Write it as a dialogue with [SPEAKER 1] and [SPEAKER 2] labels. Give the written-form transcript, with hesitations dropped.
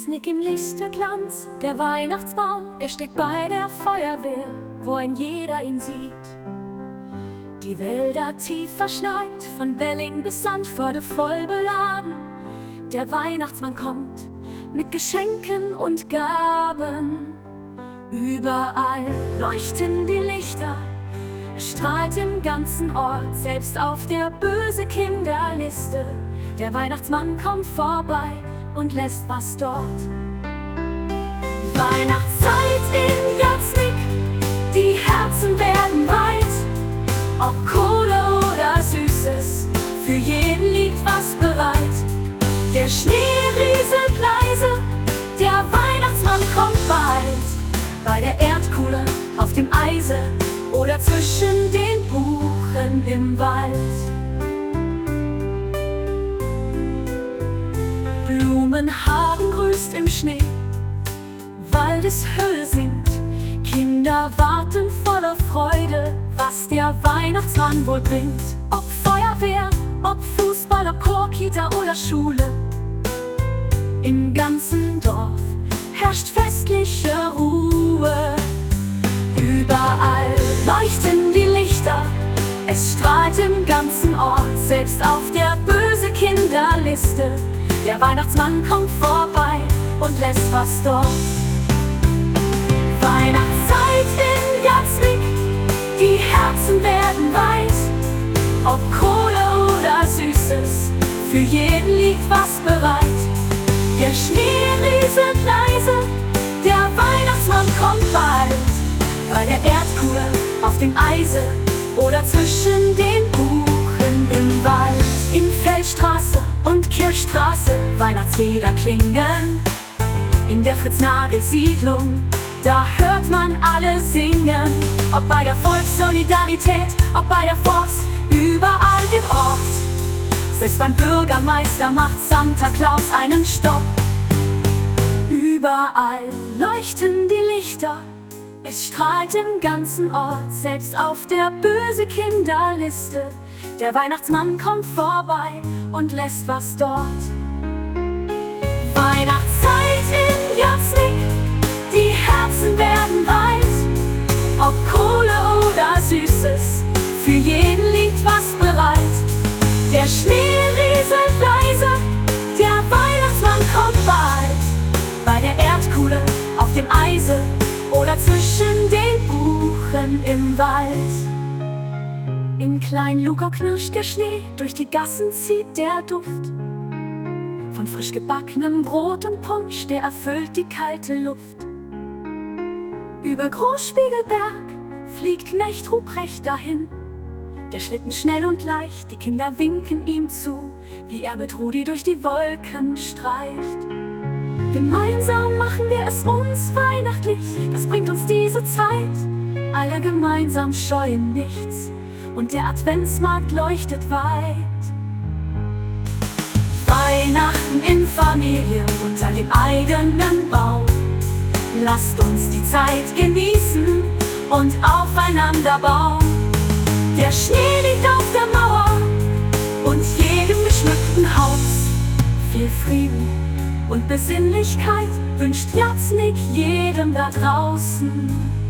[SPEAKER 1] Jatznick im Lichterglanz, der Weihnachtsbaum, er steht bei der Feuerwehr, wo ein jeder ihn sieht. Die Wälder tief verschneit, von Belling bis Sandförde voll beladen. Der Weihnachtsmann kommt mit Geschenken und Gaben. Überall leuchten die Lichter, es strahlt im ganzen Ort, selbst auf der böse Kinderliste. Der Weihnachtsmann kommt vorbei und lässt was dort. Weihnachtszeit in Jatznick, die Herzen werden weit. Ob Kohle oder Süßes, für jeden liegt was bereit. Der Schnee rieselt leise, der Weihnachtsmann kommt bald. Bei der Erdkuhle, auf dem Eise oder zwischen den Buchen im Wald. Blumenhagen grüßt im Schnee, Waldeshöhe singt, Kinder warten voller Freude, was der Weihnachtsmann wohl bringt. Ob Feuerwehr, ob Fußball, ob Chor, Kita oder Schule. Im ganzen Dorf herrscht festliche Ruhe. Überall leuchten die Lichter, es strahlt im ganzen Ort, selbst auf der böse Kinderliste. Der Weihnachtsmann kommt vorbei und lässt was dort. Weihnachtszeit in Jatznick, die Herzen werden weit. Ob Kohle oder Süßes, für jeden liegt was bereit. Der Schnee rieselt leise, der Weihnachtsmann kommt bald. Bei der Erdkuhle, auf dem Eise oder zwischen den Buchen im Wald. In Feldstraße und Kirchstraße Weihnachtslieder klingen. In der Fritz-Nagel-Siedlung, da hört man alle singen. Ob bei der Volkssolidarität, ob bei der Forst, überall im Ort. Selbst beim Bürgermeister macht Santa Claus einen Stopp. Überall leuchten die Lichter, es strahlt im ganzen Ort, selbst auf der böse Kinderliste. Der Weihnachtsmann kommt vorbei und lässt was dort. Weihnachtszeit in Jatznick, die Herzen werden weit. Ob Kohle oder Süßes, für jeden liegt was bereit. Der Schnee rieselt leise, der Weihnachtsmann kommt bald. Bei der Erdkuhle, auf dem Eise oder zwischen den Buchen im Wald. In Klein-Lugau knirscht der Schnee, durch die Gassen zieht der Duft von frisch gebackenem Brot und Punsch, der erfüllt die kalte Luft. Über Großspiegelberg fliegt Knecht Ruprecht dahin, der Schlitten schnell und leicht, die Kinder winken ihm zu, wie er mit Rudi durch die Wolken streicht. Gemeinsam machen wir es uns weihnachtlich, das bringt uns diese Zeit. Alle gemeinsam scheuen nichts und der Adventsmarkt leuchtet weit. Weihnachten in Familie unter dem eigenen Baum. Lasst uns die Zeit genießen und aufeinander bauen. Der Schnee liegt auf der Mauer und jedem geschmückten Haus. Viel Frieden und Besinnlichkeit wünscht Jatznick jedem da draußen.